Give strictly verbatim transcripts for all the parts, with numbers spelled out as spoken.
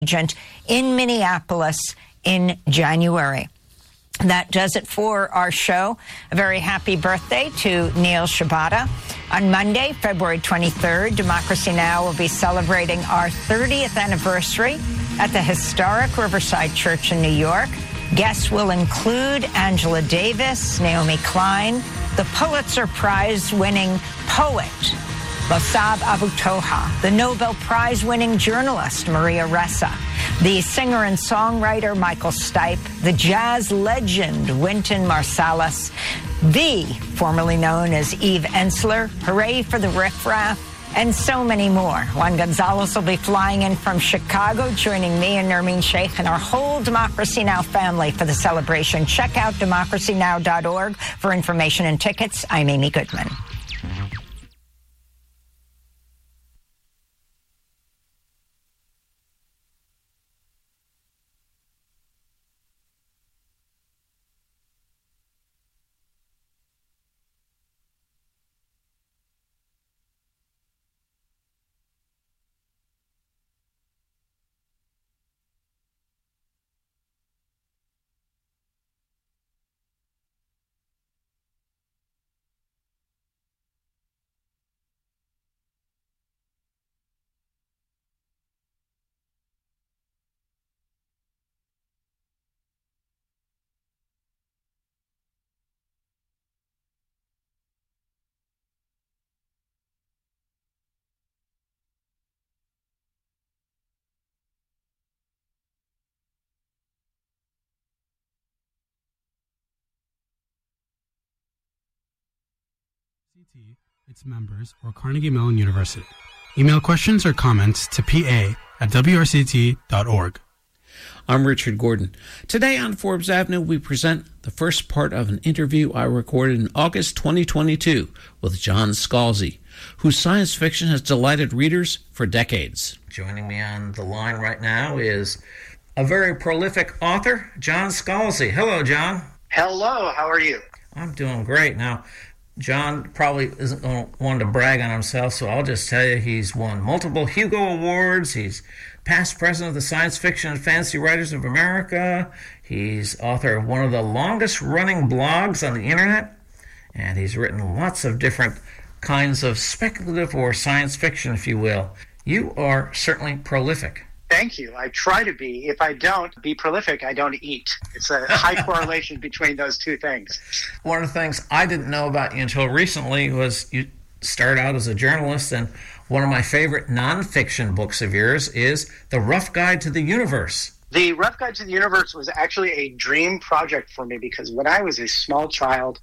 agent in Minneapolis in January. That does it for our show. A very happy birthday to Neil Shibata. On Monday, February twenty-third, Democracy Now! Will be celebrating our thirtieth anniversary at the historic Riverside Church in New York. Guests will include Angela Davis, Naomi Klein, the Pulitzer Prize-winning poet Mossab Abu Toha, the Nobel Prize-winning journalist Maria Ressa, the singer and songwriter Michael Stipe, the jazz legend Wynton Marsalis, the formerly known as Eve Ensler, hooray for the Riff Raff, and so many more. Juan Gonzalez will be flying in from Chicago, joining me and Nermeen Sheikh and our whole Democracy Now! Family for the celebration. Check out democracy now dot org for information and tickets. I'm Amy Goodman. C T, its members, or Carnegie Mellon University. Email questions or comments to p a at w r c t dot org. I'm Richard Gordon. Today on Forbes Avenue, we present the first part of an interview I recorded in August twenty twenty-two with John Scalzi, whose science fiction has delighted readers for decades. Joining me on the line right now is a very prolific author, John Scalzi. Hello, John. Hello, how are you? I'm doing great. Now, John probably isn't going to want to brag on himself, so I'll just tell you he's won multiple Hugo Awards. He's past president of the Science Fiction and Fantasy Writers of America. He's author of one of the longest-running blogs on the Internet, and he's written lots of different kinds of speculative or science fiction, if you will. You are certainly prolific. Thank you. I try to be. If I don't be prolific, I don't eat. It's a high correlation between those two things. One of the things I didn't know about you until recently was you started out as a journalist, and one of my favorite nonfiction books of yours is The Rough Guide to the Universe. The Rough Guide to the Universe was actually a dream project for me because when I was a small child,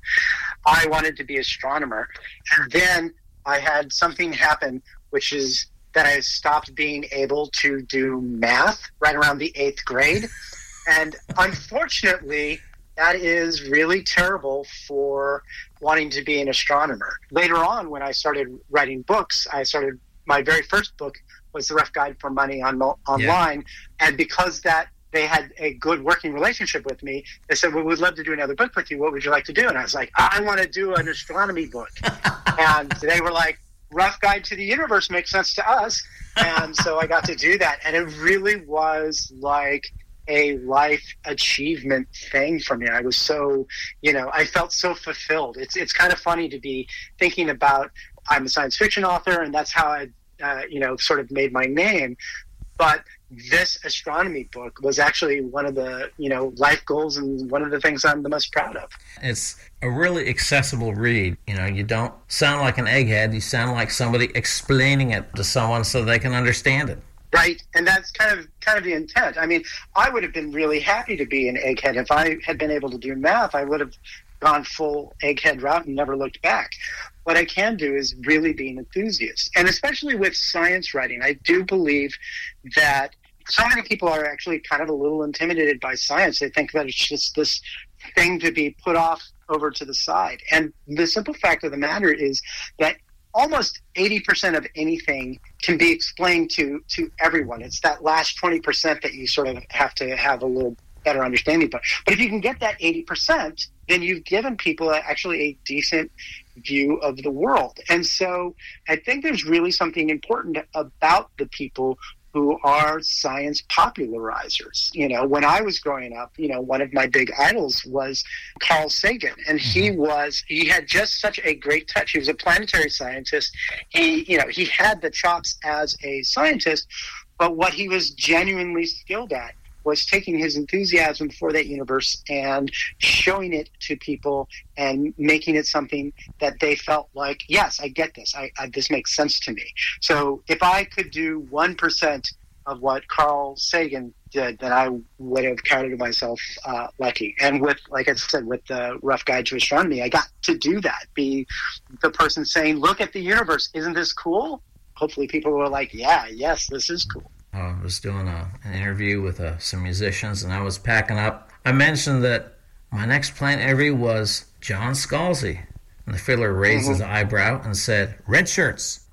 I wanted to be an astronomer. And then I had something happen, which is that I stopped being able to do math right around the eighth grade. And unfortunately, that is really terrible for wanting to be an astronomer. Later on, when I started writing books, I started, my very first book was The Rough Guide for Money on Online. Yeah. And because that they had a good working relationship with me, they said, well, we'd love to do another book with you. What would you like to do? And I was like, I want to do an astronomy book. And they were like, Rough Guide to the Universe makes sense to us. And so I got to do that. And it really was like a life achievement thing for me. I was so, you know, I felt so fulfilled. It's it's kind of funny to be thinking about, I'm a science fiction author, and that's how I, uh, you know, sort of made my name. But this astronomy book was actually one of the, you know, life goals and one of the things I'm the most proud of. It's a really accessible read. You know, you don't sound like an egghead. You sound like somebody explaining it to someone so they can understand it. Right, and that's kind of kind of the intent. I mean, I would have been really happy to be an egghead. If I had been able to do math, I would have gone full egghead route and never looked back. What I can do is really be an enthusiast. And especially with science writing, I do believe that so many people are actually kind of a little intimidated by science. They think that it's just this thing to be put off over to the side. And the simple fact of the matter is that almost eighty percent of anything can be explained to, to everyone. It's that last twenty percent that you sort of have to have a little better understanding. But, but if you can get that eighty percent, then you've given people actually a decent view of the world. And so I think there's really something important about the people who are science popularizers. You know, when I was growing up, you know, one of my big idols was Carl Sagan, and he was, he had just such a great touch. He was a planetary scientist. He, you know, he had the chops as a scientist, but what he was genuinely skilled at was taking his enthusiasm for that universe and showing it to people and making it something that they felt like, yes, I get this. I, I this makes sense to me. So if I could do one percent of what Carl Sagan did, then I would have counted myself uh, lucky. And with, like I said, with the Rough Guide to Astronomy, I got to do that, be the person saying, look at the universe. Isn't this cool? Hopefully people were like, yeah, yes, this is cool. I was doing a, an interview with uh, some musicians, and I was packing up. I mentioned that my next plant interview was John Scalzi. And the fiddler raised mm-hmm. his eyebrow and said, red shirts.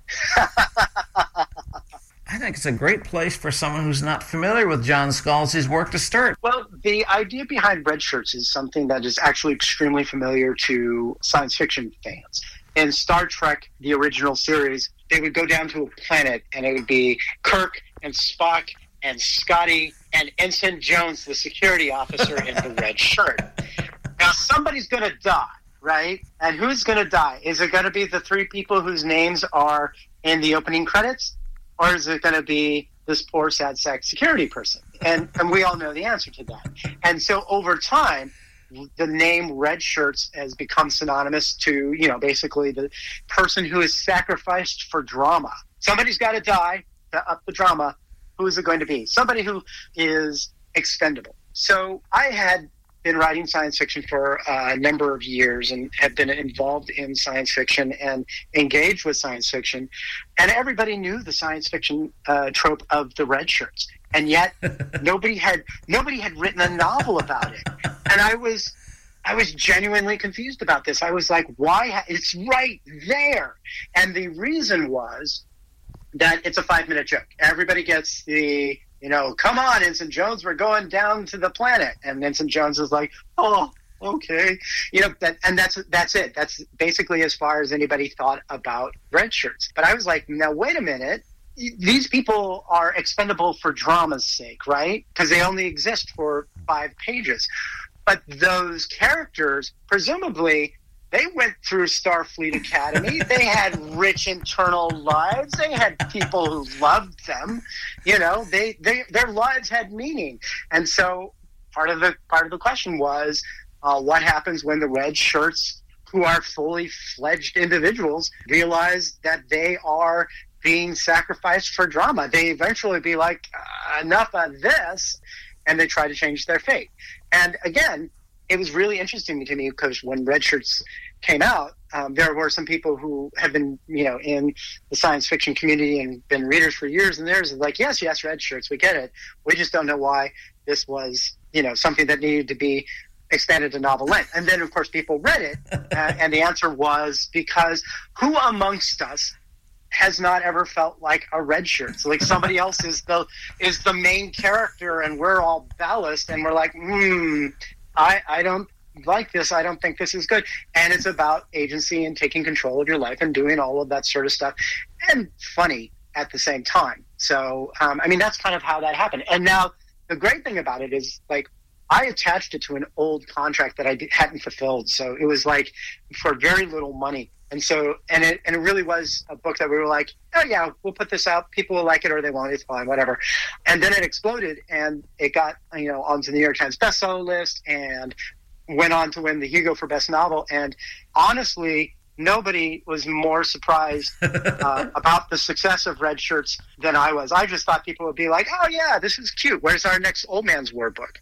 I think it's a great place for someone who's not familiar with John Scalzi's work to start. Well, the idea behind red shirts is something that is actually extremely familiar to science fiction fans. In Star Trek, the original series, they would go down to a planet, and it would be Kirk and Spock and Scotty and Ensign Jones, the security officer in the red shirt. Now, somebody's going to die, right? And who's going to die? Is it going to be the three people whose names are in the opening credits? Or is it going to be this poor, sad sack security person? And, and we all know the answer to that. And so over time, the name red shirts has become synonymous to, you know, basically the person who is sacrificed for drama. Somebody's got to die to up the drama. Who is it going to be? Somebody who is expendable. So I had been writing science fiction for a number of years and have been involved in science fiction and engaged with science fiction. And everybody knew the science fiction uh, trope of the red shirts. And yet nobody had nobody had written a novel about it. And I was I was genuinely confused about this. I was like, why? Ha- it's right there. And the reason was that it's a five-minute joke. Everybody gets the, you know, come on, Ensign Jones, we're going down to the planet. And Ensign Jones is like, oh, okay. You know, that, and that's that's it. That's basically as far as anybody thought about red shirts. But I was like, now, wait a minute. These people are expendable for drama's sake, right? Because they only exist for five pages. But those characters, presumably, they went through Starfleet Academy. They had rich internal lives. They had people who loved them. You know, they, they their lives had meaning. And so part of the part of the question was, uh, what happens when the red shirts, who are fully fledged individuals, realize that they are being sacrificed for drama? They eventually be like, uh, enough of this, and they try to change their fate. And again, it was really interesting to me because when Red Shirts came out, um, there were some people who have been, you know, in the science fiction community and been readers for years and years, like, yes, yes, Red Shirts, we get it. We just don't know why this was, you know, something that needed to be expanded to novel length. And then, of course, people read it, uh, and the answer was because who amongst us has not ever felt like a red shirt? So like somebody else is the is the main character, and we're all ballast, and we're like, hmm, I, I don't like this. I don't think this is good. And it's about agency and taking control of your life and doing all of that sort of stuff, and funny at the same time. So, um, I mean, that's kind of how that happened. And now the great thing about it is, like, I attached it to an old contract that I hadn't fulfilled. So it was like for very little money. And so, and it, and it really was a book that we were like, oh yeah, we'll put this out. People will like it or they won't. It's fine, whatever. And then it exploded, and it got, you know, onto the New York Times bestseller list and went on to win the Hugo for Best Novel. And honestly, nobody was more surprised uh, about the success of Red Shirts than I was. I just thought people would be like, oh yeah, this is cute. Where's our next Old Man's War book?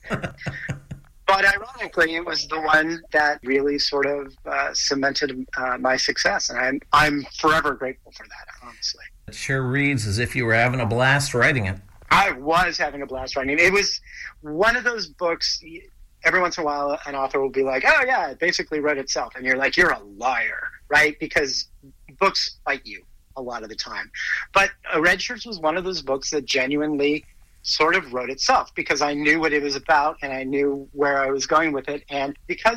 But ironically, it was the one that really sort of uh, cemented uh, my success, and I'm I'm forever grateful for that, honestly. It sure reads as if you were having a blast writing it. I was having a blast writing it. It was one of those books, every once in a while an author will be like, oh yeah, it basically wrote itself, and you're like, you're a liar, right? Because books bite you a lot of the time. But uh, Red Shirts was one of those books that genuinely sort of wrote itself, because I knew what it was about and I knew where I was going with it. And because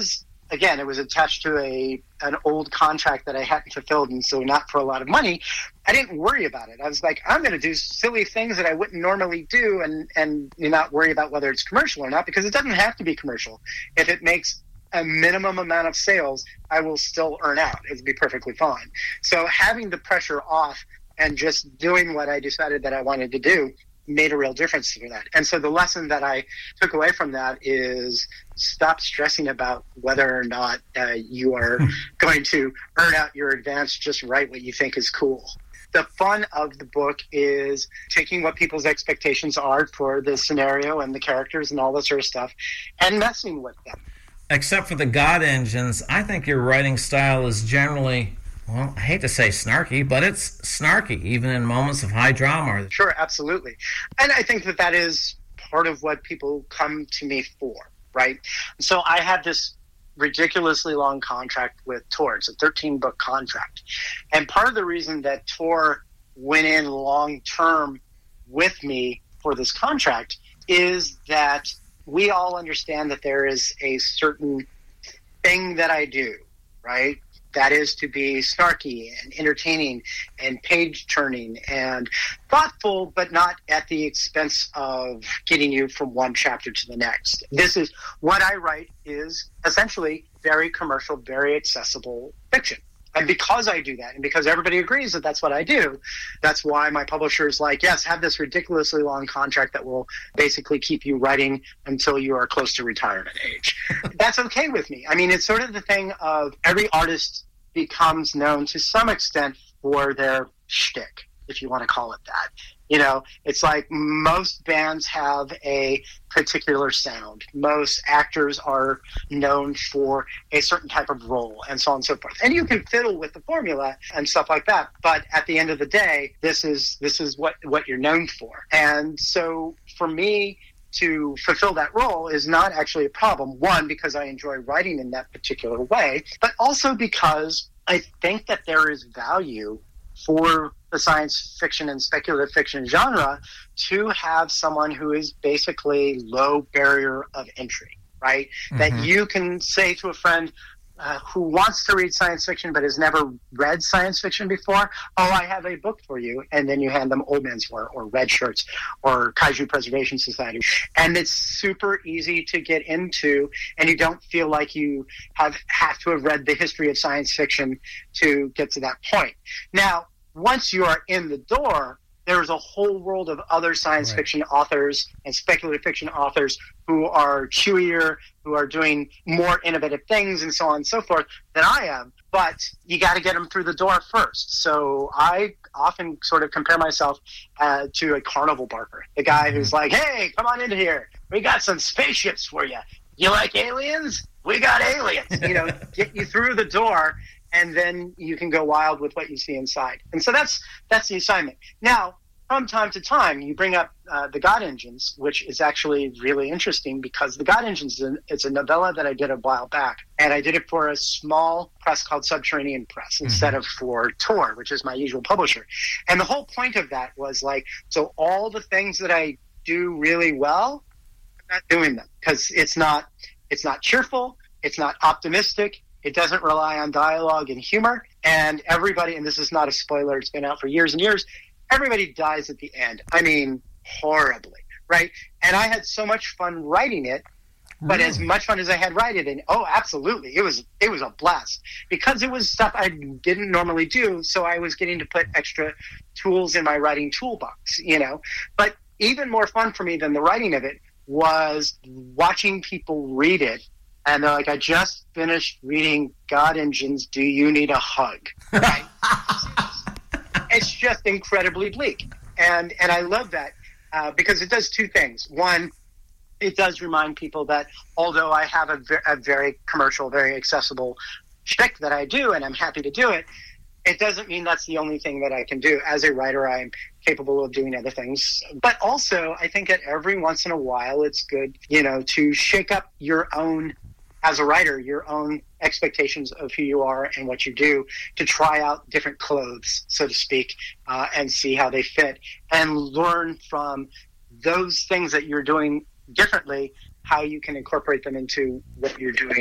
again, it was attached to a an old contract that I hadn't fulfilled, and so not for a lot of money. I didn't worry about it. I was like, I'm going to do silly things that I wouldn't normally do, and and not worry about whether it's commercial or not, because it doesn't have to be commercial. If it makes a minimum amount of sales, I will still earn out. It'd be perfectly fine. So having the pressure off and just doing what I decided that I wanted to do made a real difference for that. And so the lesson that I took away from that is stop stressing about whether or not uh, you are going to earn out your advance. Just write what you think is cool. The fun of the book is taking what people's expectations are for the scenario and the characters and all that sort of stuff and messing with them. Except for the God Engines, I think your writing style is generally, well, I hate to say snarky, but it's snarky, even in moments of high drama. Sure, absolutely. And I think that that is part of what people come to me for, right? So I had this ridiculously long contract with Tor. It's a thirteen-book contract. And part of the reason that Tor went in long-term with me for this contract is that we all understand that there is a certain thing that I do, right? That is to be snarky and entertaining and page-turning and thoughtful, but not at the expense of getting you from one chapter to the next. This is what I write is essentially very commercial, very accessible fiction. And because I do that, and because everybody agrees that that's what I do, that's why my publisher is like, yes, have this ridiculously long contract that will basically keep you writing until you are close to retirement age. That's okay with me. I mean, it's sort of the thing of every artist becomes known to some extent for their shtick, if you want to call it that. You know, it's like most bands have a particular sound. Most actors are known for a certain type of role and so on and so forth. And you can fiddle with the formula and stuff like that. But at the end of the day, this is this is what, what you're known for. And so for me to fulfill that role is not actually a problem. One, because I enjoy writing in that particular way, but also because I think that there is value for the science fiction and speculative fiction genre to have someone who is basically low barrier of entry, right? Mm-hmm. That you can say to a friend uh, who wants to read science fiction but has never read science fiction before, oh, I have a book for you. And then you hand them Old Man's War or Red Shirts or Kaiju Preservation Society. And it's super easy to get into, and you don't feel like you have, have to have read the history of science fiction to get to that point. Now, once you are in the door, there's a whole world of other science right. fiction authors and speculative fiction authors who are chewier, who are doing more innovative things and so on and so forth than I am. But you got to get them through the door first. So I often sort of compare myself uh, to a carnival barker, the guy mm-hmm. who's like, hey, come on into here. We got some spaceships for you. You like aliens? We got aliens. You know, get you through the door, and then you can go wild with what you see inside. And so that's that's the assignment. Now, from time to time, you bring up uh, the God Engines, which is actually really interesting because the God Engines is a, it's a novella that I did a while back, and I did it for a small press called Subterranean Press mm-hmm. instead of for Tor, which is my usual publisher. And the whole point of that was like, so all the things that I do really well, I'm not doing them because it's not it's not cheerful, it's not optimistic. It doesn't rely on dialogue and humor, and everybody, and this is not a spoiler, it's been out for years and years, everybody dies at the end. I mean, horribly, right? And I had so much fun writing it, but really? as much fun as I had writing it, oh, absolutely, it was it was a blast, because it was stuff I didn't normally do, so I was getting to put extra tools in my writing toolbox, you know? But even more fun for me than the writing of it was watching people read it. And they're like, I just finished reading God Engines. Do you need a hug? Right? It's just incredibly bleak. And and I love that uh, because it does two things. One, it does remind people that although I have a, ver- a very commercial, very accessible shtick that I do, and I'm happy to do it, it doesn't mean that's the only thing that I can do. As a writer, I'm capable of doing other things. But also, I think that every once in a while, it's good, you know, to shake up your own, as a writer, your own expectations of who you are and what you do, to try out different clothes, so to speak, uh, and see how they fit, and learn from those things that you're doing differently, how you can incorporate them into what you're doing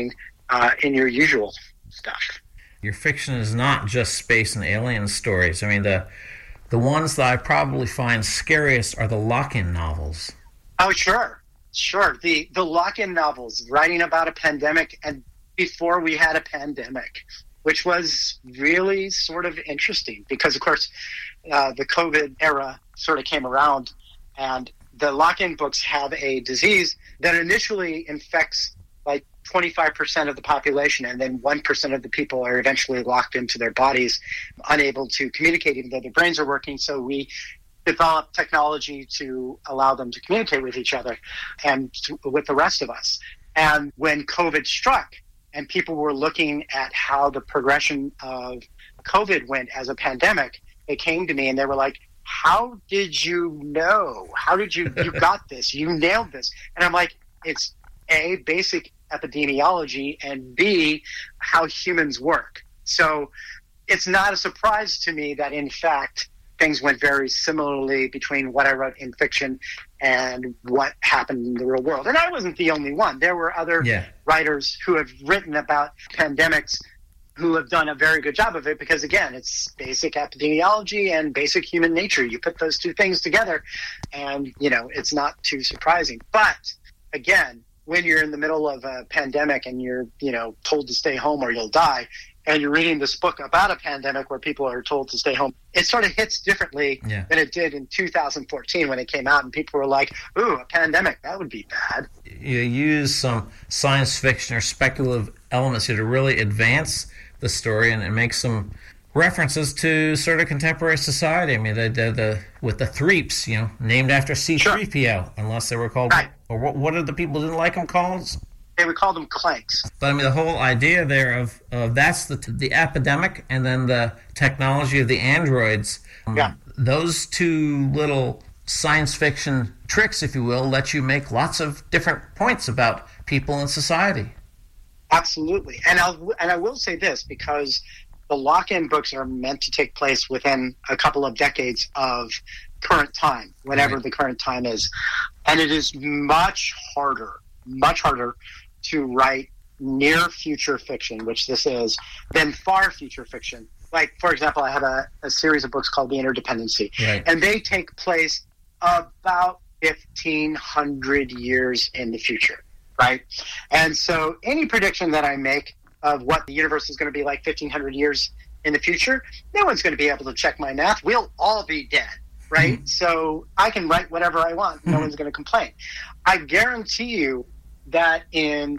uh, in your usual stuff. Your fiction is not just space and alien stories. I mean, the the ones that I probably find scariest are the lock-in novels. Oh, sure. Sure. The, the lock-in novels, writing about a pandemic and before we had a pandemic, which was really sort of interesting because, of course, uh, the COVID era sort of came around, and the lock-in books have a disease that initially infects like twenty-five percent of the population, and then one percent of the people are eventually locked into their bodies, unable to communicate even though their brains are working. So we developed technology to allow them to communicate with each other and to, with the rest of us. And when COVID struck and people were looking at how the progression of COVID went as a pandemic, they came to me and they were like, how did you know? How did you, you got this? You nailed this. And I'm like, it's A, basic epidemiology, and B, how humans work. So it's not a surprise to me that, in fact, things went very similarly between what I wrote in fiction and what happened in the real world. And I wasn't the only one. There were other yeah. writers who have written about pandemics who have done a very good job of it because, again, it's basic epidemiology and basic human nature. You put those two things together and, you know, it's not too surprising. But, again, when you're in the middle of a pandemic and you're, you know, told to stay home or you'll die, and you're reading this book about a pandemic where people are told to stay home, it sort of hits differently yeah. than it did in two thousand fourteen when it came out and people were like, ooh, a pandemic, that would be bad. You use some science fiction or speculative elements here to really advance the story and, and make some references to sort of contemporary society. I mean, the, the, the with the Threeps, you know, named after C three P O, sure. unless they were called, right. or what, what did the people who didn't like them called? They would call them clanks. But I mean, the whole idea there of, of that's the the epidemic and then the technology of the androids. Um, yeah. Those two little science fiction tricks, if you will, let you make lots of different points about people and society. Absolutely. And I'll and I will say this, because the lock-in books are meant to take place within a couple of decades of current time, whatever right. the current time is. And it is much harder, much harder to write near future fiction, which this is, than far future fiction. Like, for example, I have a, a series of books called The Interdependency, right. and they take place about fifteen hundred years in the future, right? And so any prediction that I make of what the universe is going to be like fifteen hundred years in the future, no one's going to be able to check my math. We'll all be dead, right? Mm-hmm. So I can write whatever I want. No mm-hmm. one's going to complain. I guarantee you that in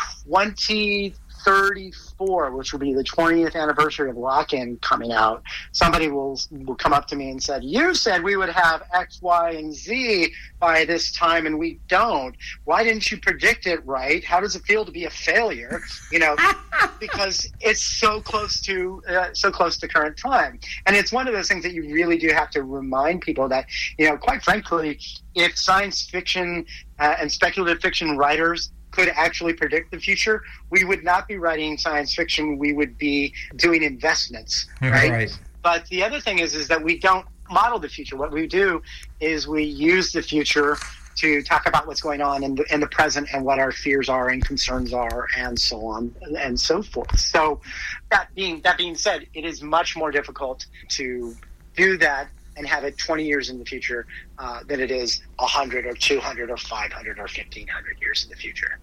twenty thirty-four, which will be the twentieth anniversary of Lock-In coming out, somebody will will come up to me and said, you said we would have X, Y, and Z by this time, and we don't. Why didn't you predict it right? How does it feel to be a failure? You know, because it's so close to uh, so close to current time. And it's one of those things that you really do have to remind people that, you know, quite frankly, if science fiction uh, and speculative fiction writers could actually predict the future, we would not be writing science fiction. We would be doing investments, right? right. But the other thing is, is that we don't model the future. What we do is we use the future to talk about what's going on in the, in the present and what our fears are and concerns are and so on and so forth. So that being that being said, it is much more difficult to do that and have it twenty years in the future uh, than it is one hundred or two hundred or five hundred or fifteen hundred years in the future.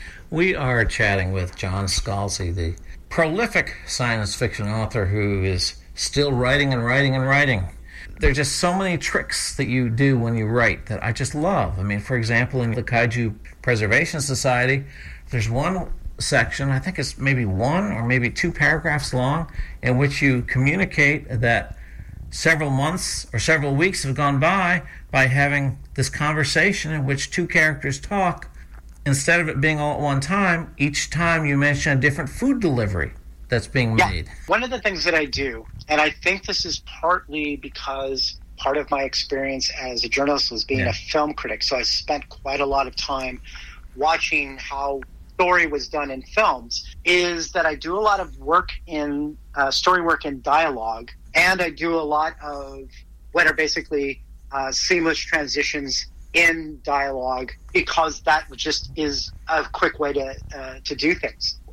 We are chatting with John Scalzi, the prolific science fiction author who is still writing and writing and writing. There's just so many tricks that you do when you write that I just love. I mean, for example, in the Kaiju Preservation Society, there's one section, I think it's maybe one or maybe two paragraphs long, in which you communicate that several months or several weeks have gone by by having this conversation in which two characters talk. Instead of it being all at one time, each time you mention a different food delivery that's being made. Yeah. One of the things that I do, and I think this is partly because part of my experience as a journalist was being yeah. a film critic, so I spent quite a lot of time watching how story was done in films, is that I do a lot of work in uh, story work in dialogue, and I do a lot of what are basically uh, seamless transitions in dialogue, because that just is a quick way to uh, to do things.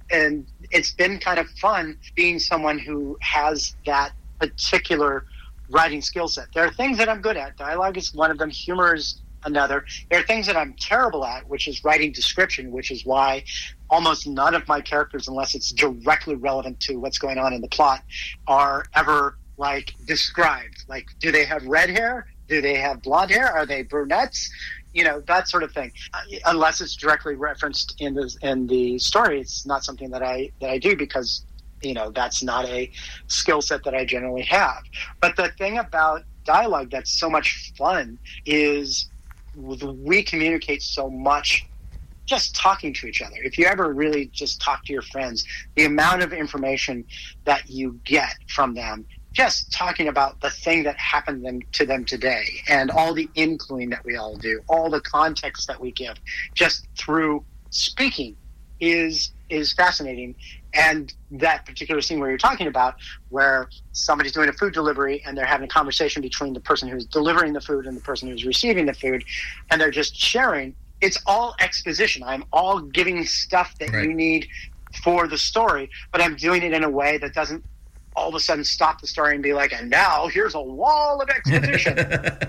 and it's been kind of fun being someone who has that particular writing skill set. There are things that I'm good at. Dialogue is one of them. Humor is another. There are things that I'm terrible at, which is writing description, which is why almost none of my characters, unless it's directly relevant to what's going on in the plot, are ever like described. Like, do they have red hair? Do they have blonde hair? Are they brunettes? You know, that sort of thing. Uh, unless it's directly referenced in the in the story, it's not something that I that I do because, you know, that's not a skill set that I generally have. But the thing about dialogue that's so much fun is we communicate so much just talking to each other. If you ever really just talk to your friends, the amount of information that you get from them, just talking about the thing that happened them, to them today, and all the including that we all do, all the context that we give, just through speaking, is is fascinating. And that particular scene where you're talking about, where somebody's doing a food delivery and they're having a conversation between the person who's delivering the food and the person who's receiving the food, and they're just sharing, it's all exposition. I'm all giving stuff that right. you need for the story, but I'm doing it in a way that doesn't all of a sudden stop the story and be like, and now here's a wall of exposition.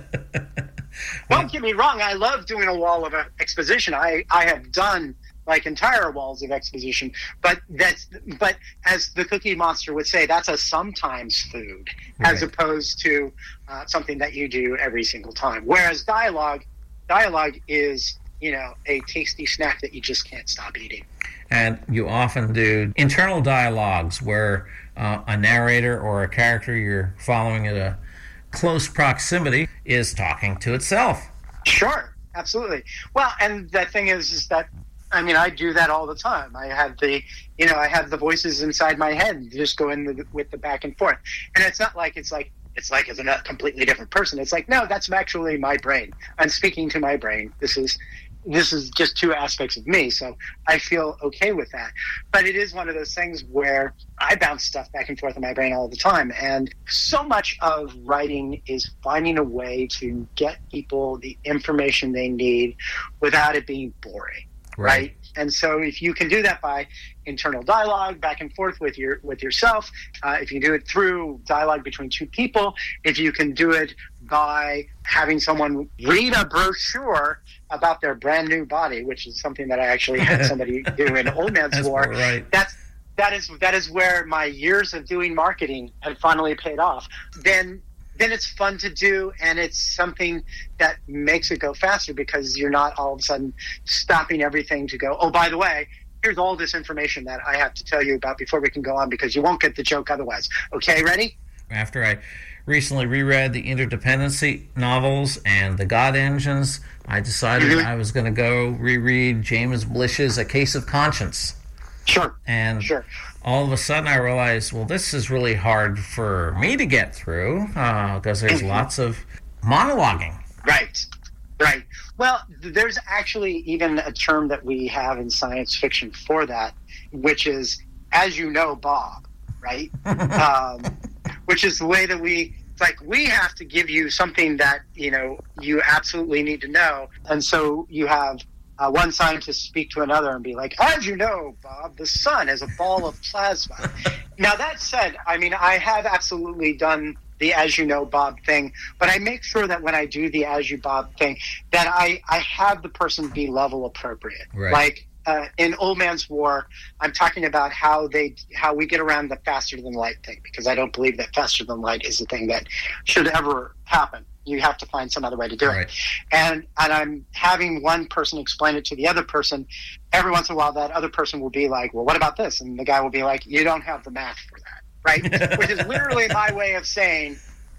Don't get me wrong, I love doing a wall of exposition. I, I have done like entire walls of exposition, but that's but as the Cookie Monster would say, that's a sometimes food, right. as opposed to uh, something that you do every single time. Whereas dialogue, dialogue is, you know, a tasty snack that you just can't stop eating. And you often do internal dialogues where uh, a narrator or a character you're following at a close proximity is talking to itself. Sure, absolutely. Well, and the thing is, is that, I mean, I do that all the time. I have the, you know, I have the voices inside my head just going the, with the back and forth. And it's not like it's like, it's like it's a completely different person. It's like, no, that's actually my brain. I'm speaking to my brain. This is, this is just two aspects of me. So I feel okay with that. But it is one of those things where I bounce stuff back and forth in my brain all the time. And so much of writing is finding a way to get people the information they need without it being boring. Right. right. And so if you can do that by internal dialogue back and forth with your with yourself, uh, if you do it through dialogue between two people, if you can do it by having someone read a brochure about their brand new body, which is something that I actually had somebody do in Old Man's that's War, right. that's that is that is where my years of doing marketing had finally paid off. Then then it's fun to do, and it's something that makes it go faster because you're not all of a sudden stopping everything to go, oh, by the way, here's all this information that I have to tell you about before we can go on because you won't get the joke otherwise. Okay, ready? After I recently reread the Interdependency novels and the God Engines, I decided mm-hmm. I was going to go reread James Blish's A Case of Conscience. Sure, and sure. all of a sudden I realized, well, this is really hard for me to get through because uh, there's mm-hmm. lots of monologuing. Right, right. Well, there's actually even a term that we have in science fiction for that, which is, as you know, Bob, right? um, which is the way that we, it's like, we have to give you something that, you know, you absolutely need to know. And so you have Uh, one scientist speak to another and be like, as you know, Bob, the sun is a ball of plasma. Now, that said, I mean, I have absolutely done the as you know, Bob thing, but I make sure that when I do the as you, Bob thing, that I, I have the person be level appropriate. Right. Like uh, in Old Man's War, I'm talking about how they how we get around the faster than light thing, because I don't believe that faster than light is the thing that should ever happen. You have to find some other way to do right. it. And and I'm having one person explain it to the other person. Every once in a while, that other person will be like, well, what about this? And the guy will be like, you don't have the math for that, right? Which is literally my way of saying,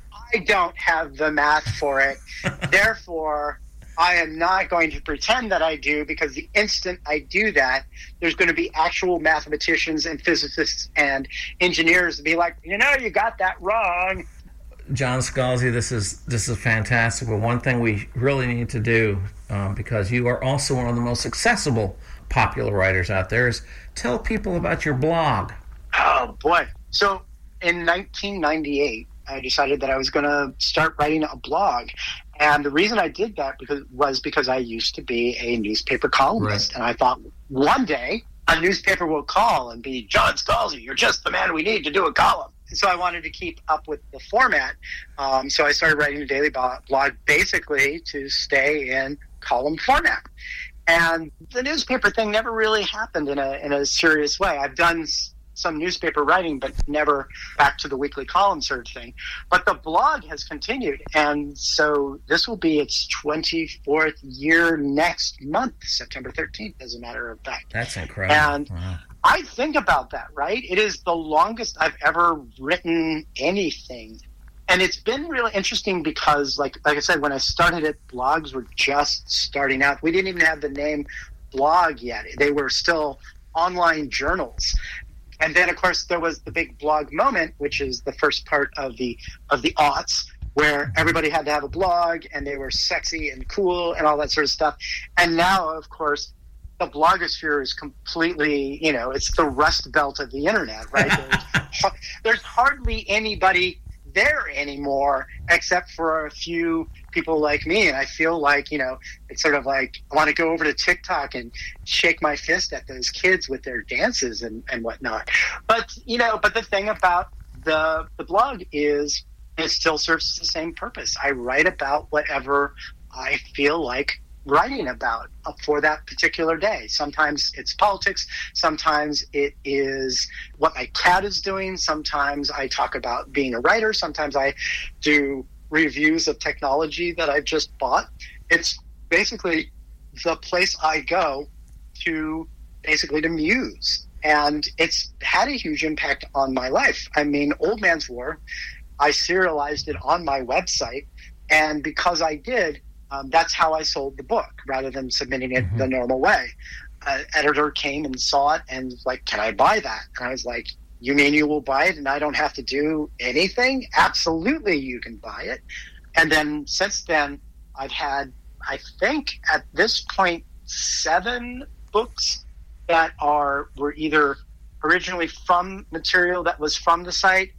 I don't have the math for it. Therefore, I am not going to pretend that I do, because the instant I do that, there's going to be actual mathematicians and physicists and engineers to be like, you know, you got that wrong. John Scalzi, this is this is fantastic. But one thing we really need to do, um, because you are also one of the most accessible popular writers out there, is tell people about your blog. Oh, boy. So in nineteen ninety-eight, I decided that I was going to start writing a blog. And the reason I did that because was because I used to be a newspaper columnist. Right. And I thought one day a newspaper will call and be, John Scalzi, you're just the man we need to do a column. So I wanted to keep up with the format. Um, so I started writing a daily blog basically to stay in column format. And the newspaper thing never really happened in a in a serious way. I've done some newspaper writing, but never back to the weekly column sort of thing. But the blog has continued. And so this will be its twenty-fourth year next month, September thirteenth, as a matter of fact. That's incredible. And wow. I think about that, right? It is the longest I've ever written anything. And it's been really interesting because, like like I said, when I started it, blogs were just starting out. We didn't even have the name blog yet. They were still online journals. And then, of course, there was the big blog moment, which is the first part of the of the aughts, where everybody had to have a blog and they were sexy and cool and all that sort of stuff. And now, of course, the blogosphere is completely, you know, it's the rust belt of the internet, right? there's, there's hardly anybody there anymore except for a few people like me. And I feel like, you know, it's sort of like I want to go over to TikTok and shake my fist at those kids with their dances and, and whatnot. But, you know, but the thing about the the blog is it still serves the same purpose. I write about whatever I feel like writing about for that particular day. Sometimes it's politics. Sometimes it is what my cat is doing. Sometimes I talk about being a writer. Sometimes I do reviews of technology that I've just bought. It's basically the place I go to basically to muse. And it's had a huge impact on my life. I mean, Old Man's War, I serialized it on my website. And because I did, Um, that's how I sold the book rather than submitting it mm-hmm. the normal way. An editor came and saw it and was like, can I buy that? And I was like, you mean you will buy it and I don't have to do anything? Absolutely, you can buy it. And then since then, I've had, I think at this point, seven books that are were either originally from material that was from the site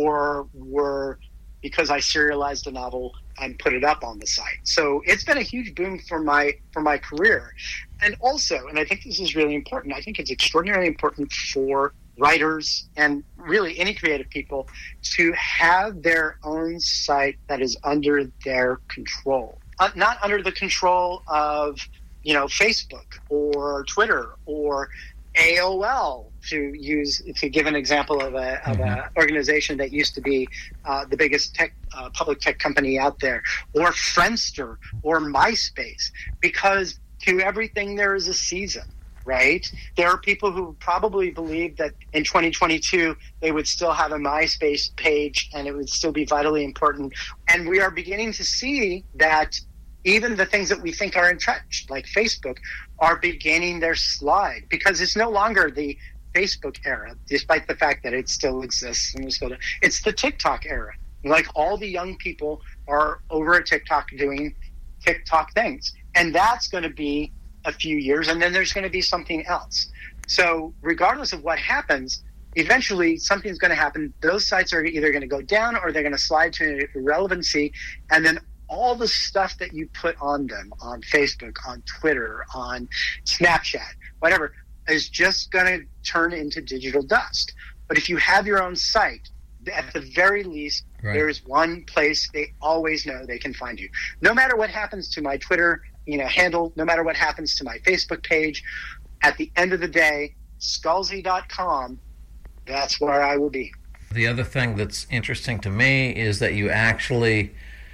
or were because I serialized a novel and put it up on the site. So it's been a huge boom for my for my career. And also, and I think this is really important, I think it's extraordinarily important for writers and really any creative people to have their own site that is under their control. Uh, not under the control of, you know, Facebook or Twitter or A O L, to use to give an example of a of mm-hmm. a organization that used to be uh, the biggest tech uh, public tech company out there, or Friendster or MySpace, because to everything there is a season, right? There are people who probably believe that in twenty twenty-two they would still have a MySpace page and it would still be vitally important, and we are beginning to see that even the things that we think are entrenched, like Facebook, are beginning their slide, because it's no longer the Facebook era, despite the fact that it still exists. And still, it's the TikTok era. Like, all the young people are over at TikTok doing TikTok things. And that's going to be a few years, and then there's going to be something else. So regardless of what happens, eventually something's going to happen. Those sites are either going to go down or they're going to slide to irrelevancy, and then all the stuff that you put on them, on Facebook, on Twitter, on Snapchat, whatever, is just going to turn into digital dust. But if you have your own site, at the very least, right, there's one place they always know they can find you. No matter what happens to my Twitter, you know, handle, no matter what happens to my Facebook page, at the end of the day, Scalzi dot com, that's where I will be. The other thing that's interesting to me is that you actually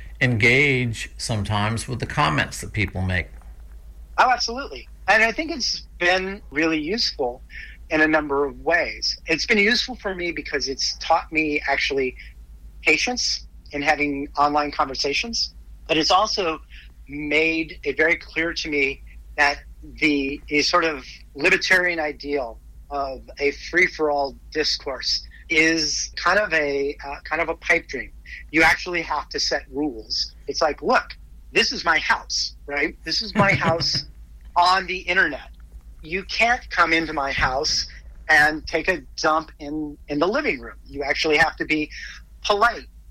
engage sometimes with the comments that people make. Oh, absolutely. And I think it's been really useful in a number of ways. It's been useful for me because it's taught me actually patience in having online conversations, but it's also made it very clear to me that the, the sort of libertarian ideal of a free-for-all discourse is kind of a uh, kind of a pipe dream. You actually have to set rules. It's like, look, this is my house, right? This is my house on the internet. You can't come into my house and take a dump in, in the living room. You actually have to be polite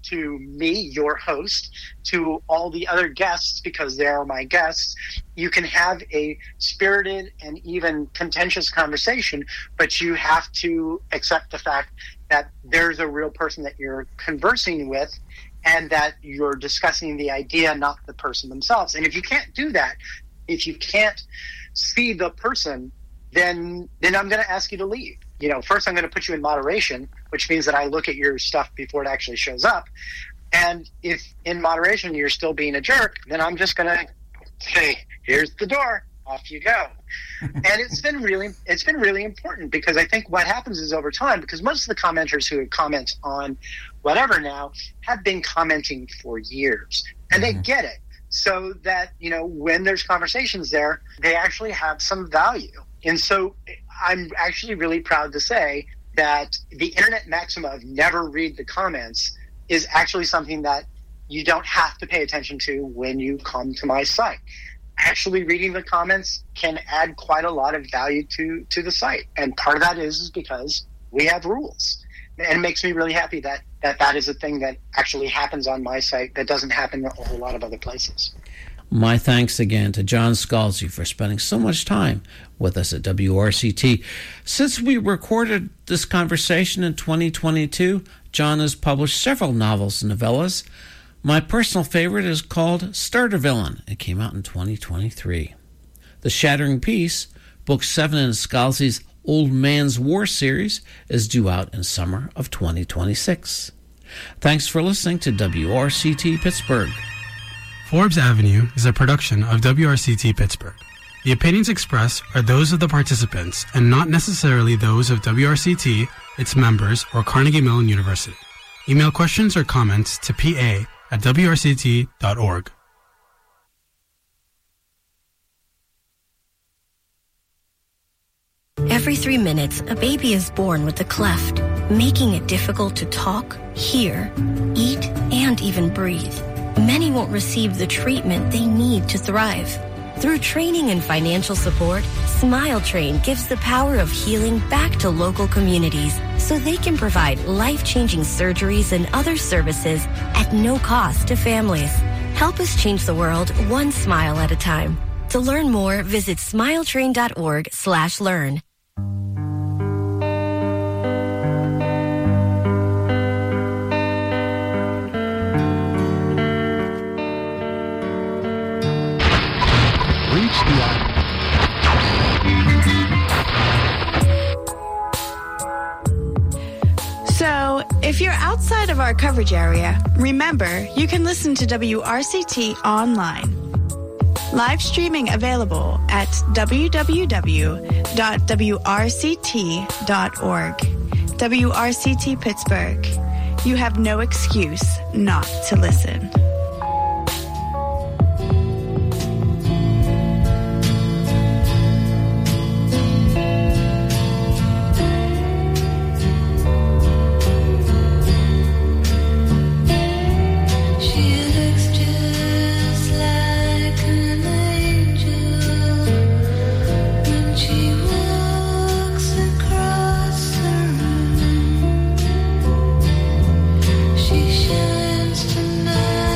to me, your host, to all the other guests, because they are my guests. You can have a spirited and even contentious conversation, but you have to accept the fact that there's a real person that you're conversing with and that you're discussing the idea, not the person themselves. And if you can't do that, if you can't see the person, then then I'm going to ask you to leave. You know, first I'm going to put you in moderation, which means that I look at your stuff before it actually shows up. And if in moderation you're still being a jerk, then I'm just going to say, here's the door, off you go. And it's been really it's been really important, because I think what happens is over time, because most of the commenters who comment on whatever now have been commenting for years, and they get it. So that, you know, when there's conversations there, they actually have some value. And so I'm actually really proud to say that the internet maxim of never read the comments is actually something that you don't have to pay attention to when you come to my site. Actually reading the comments can add quite a lot of value to, to the site. And part of that is, is because we have rules. And it makes me really happy that, that that is a thing that actually happens on my site that doesn't happen in a whole lot of other places. My thanks again to John Scalzi for spending so much time with us at W R C T. Since we recorded this conversation in twenty twenty-two, John has published several novels and novellas. My personal favorite is called Starter Villain. It came out in twenty twenty-three. The Shattering Peace, book seven in Scalzi's Old Man's War series, is due out in summer of twenty twenty-six. Thanks for listening to W R C T Pittsburgh. Forbes Avenue is a production of W R C T Pittsburgh. The opinions expressed are those of the participants and not necessarily those of W R C T, its members, or Carnegie Mellon University. Email questions or comments to P A at W R C T dot org. Every three minutes, a baby is born with a cleft, making it difficult to talk, hear, eat, and even breathe. Many won't receive the treatment they need to thrive. Through training and financial support, Smile Train gives the power of healing back to local communities so they can provide life-changing surgeries and other services at no cost to families. Help us change the world one smile at a time. To learn more, visit smiletrain.org slash learn. So, if you're outside of our coverage area, remember you can listen to W R C T online. Live streaming available at w w w dot w r c t dot org. W R C T Pittsburgh. You have no excuse not to listen. She shines tonight.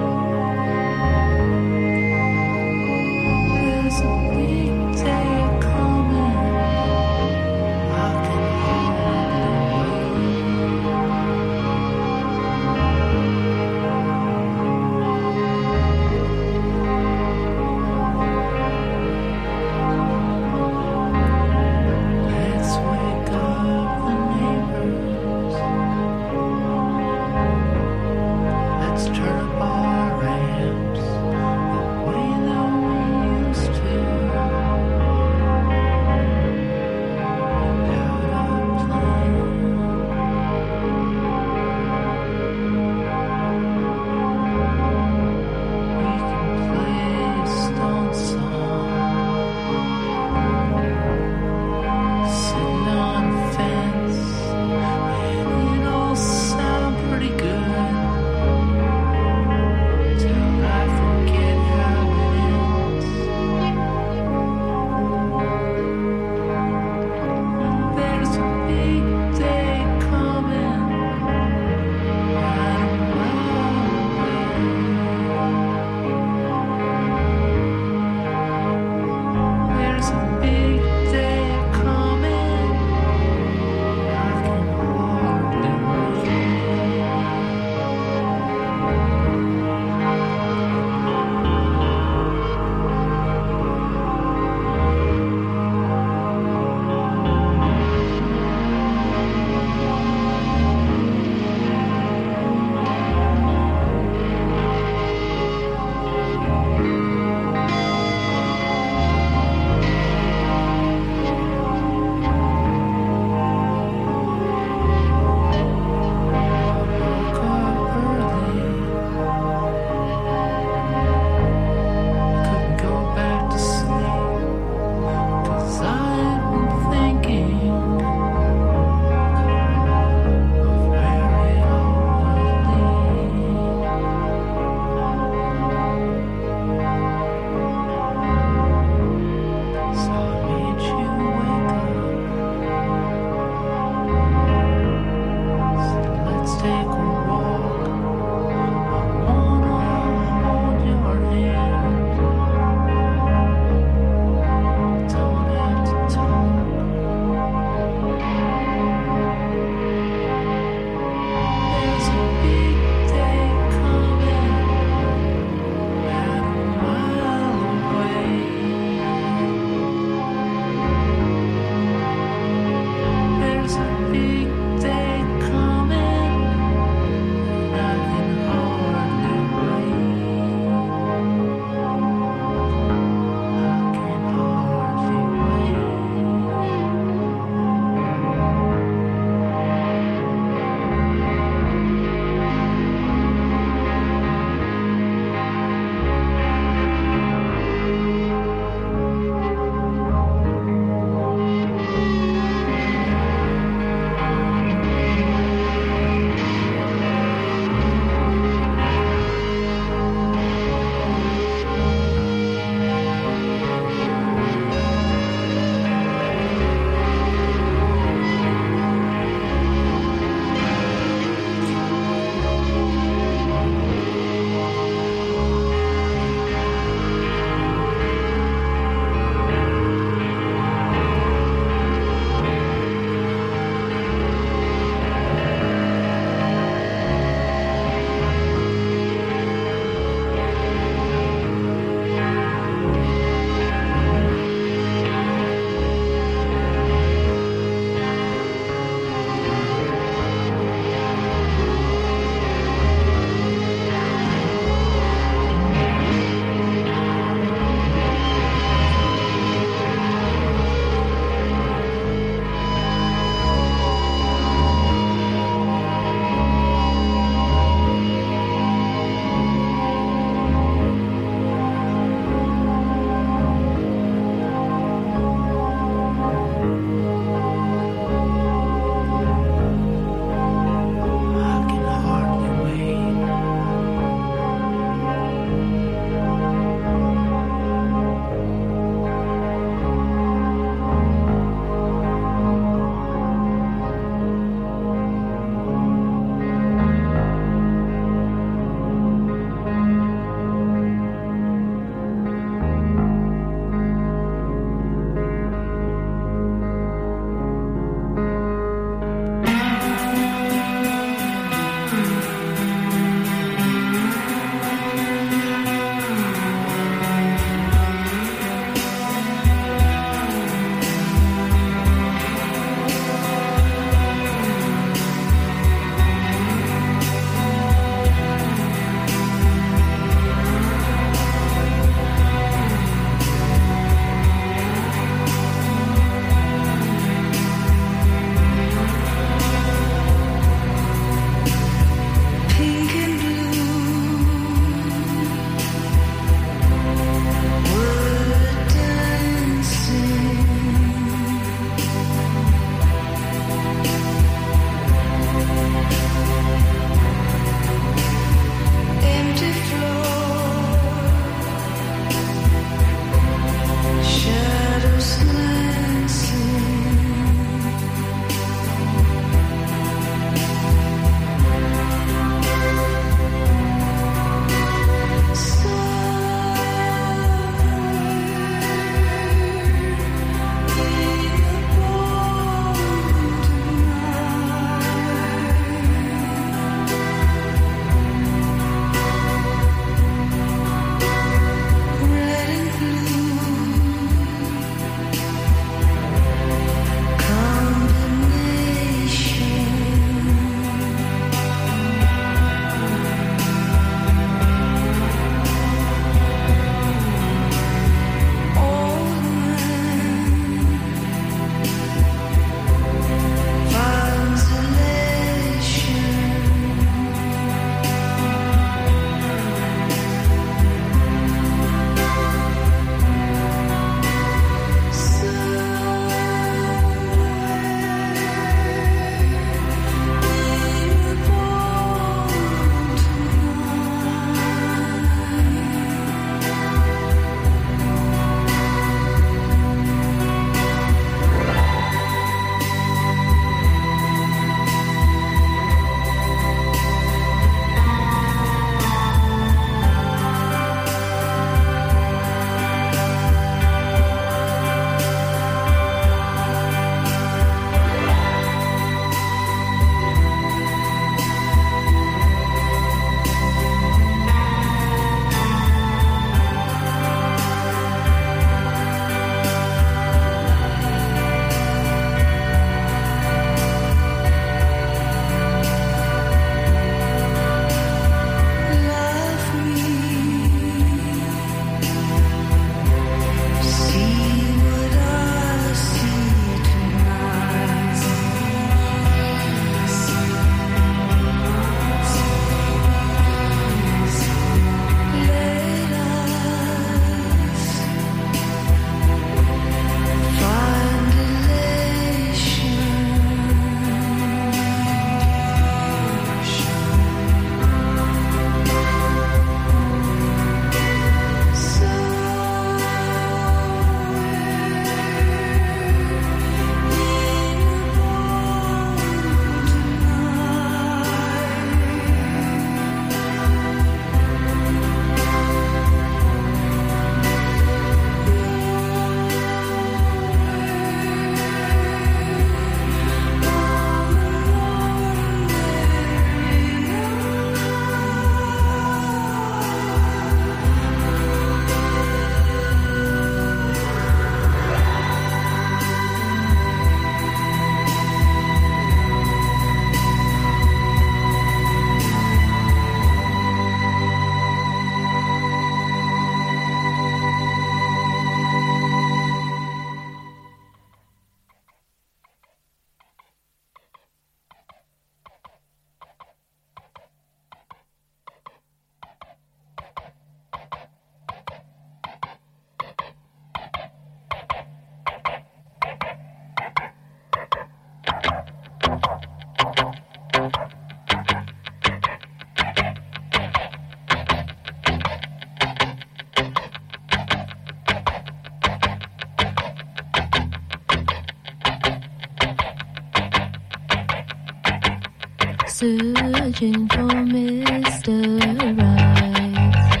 searching for Mister Right,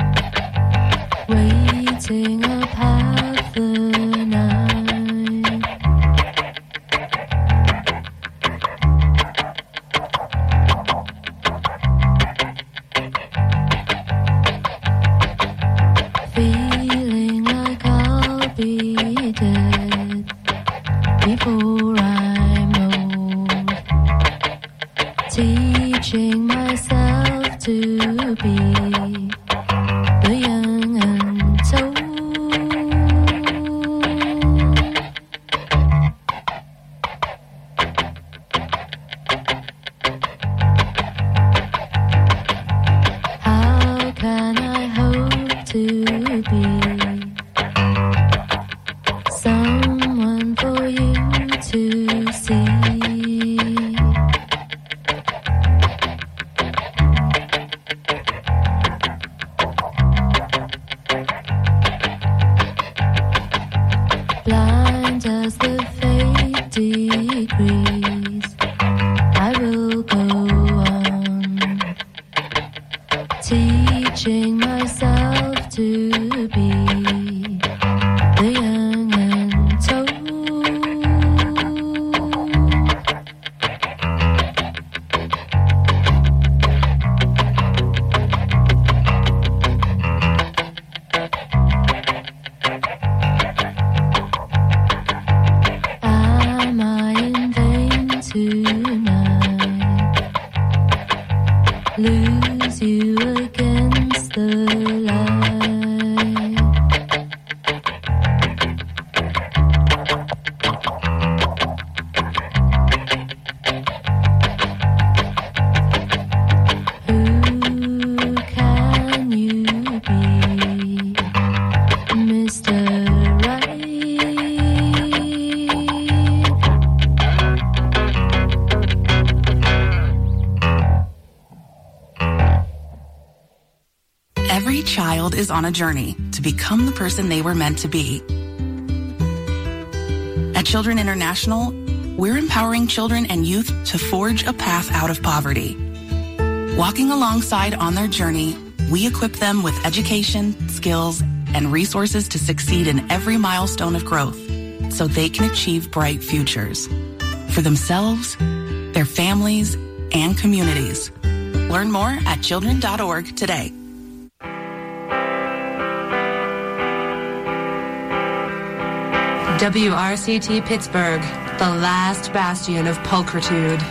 waiting up half the night. Feeling like I'll be dead before I'm old, teaching myself to be the young untold. How can I hope to be someone for you to see? Blind as the fate decrees, I will go on, teaching myself to be the young untold. Am I in vain tonight? Lose you against the light. Who can you be, Mister Right? Every child is on a journey to become the person they were meant to be. At Children International, we're empowering children and youth to forge a path out of poverty. Walking alongside on their journey, we equip them with education, skills, and resources to succeed in every milestone of growth so they can achieve bright futures for themselves, their families, and communities. Learn more at children dot org today. W R C T Pittsburgh, the last bastion of pulchritude.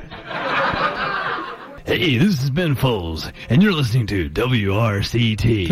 Hey, this is Ben Folds, and you're listening to W R C T.